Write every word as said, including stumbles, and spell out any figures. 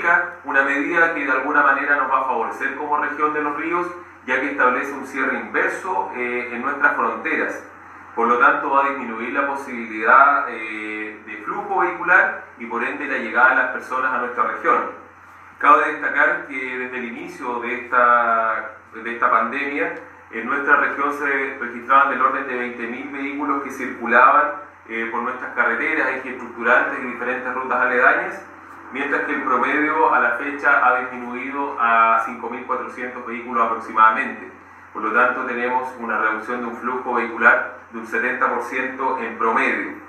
significa una medida que de alguna manera nos va a favorecer como región de Los Ríos, ya que establece un cierre inverso eh, en nuestras fronteras. Por lo tanto, va a disminuir la posibilidad eh, de flujo vehicular y por ende la llegada de las personas a nuestra región. Cabe destacar que desde el inicio de esta, de esta pandemia, en nuestra región se registraban del orden de veinte mil vehículos que circulaban eh, por nuestras carreteras, ejes estructurantes y diferentes rutas aledañas, mientras que el promedio a la fecha ha disminuido a cinco mil cuatrocientos vehículos aproximadamente. Por lo tanto, tenemos una reducción de un flujo vehicular de un setenta por ciento en promedio.